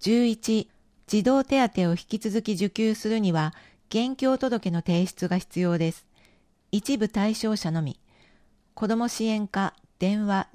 11、児童手当を引き続き受給するには、現況届の提出が必要です。一部対象者のみ。子ども支援課電話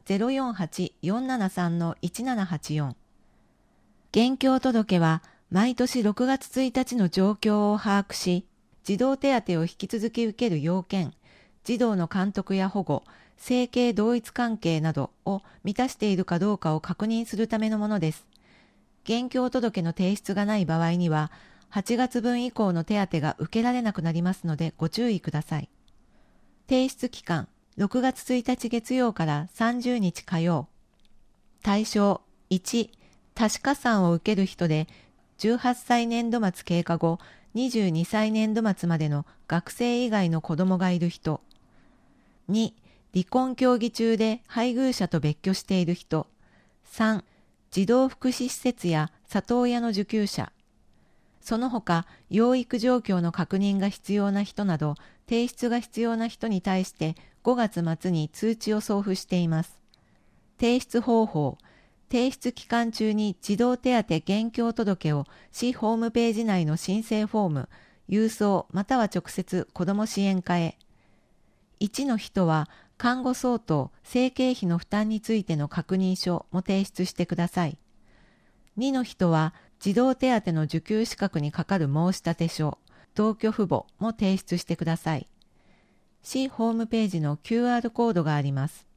048-473-1784。現況届は毎年6月1日の状況を把握し、児童手当を引き続き受ける要件、児童の監督や保護、生計同一関係などを満たしているかどうかを確認するためのものです。現況届の提出がない場合には、8月分以降の手当が受けられなくなりますのでご注意ください。提出期間、6月1日月曜から30日火曜。対象、1、多子加算を受ける人で、18歳年度末経過後、22歳年度末までの学生以外の子供がいる人。2、離婚協議中で配偶者と別居している人。3、児童福祉施設や里親の受給者。その他、養育状況の確認が必要な人など、提出が必要な人に対して5月末に通知を送付しています。提出方法。提出期間中に児童手当現況届を市ホームページ内の申請フォーム、郵送または直接子ども支援課へ。1の人は、看護相当、生計費の負担についての確認書も提出してください。2の人は、児童手当の受給資格にかかる申立書、同居父母も提出してください。市ホームページの QR コードがあります。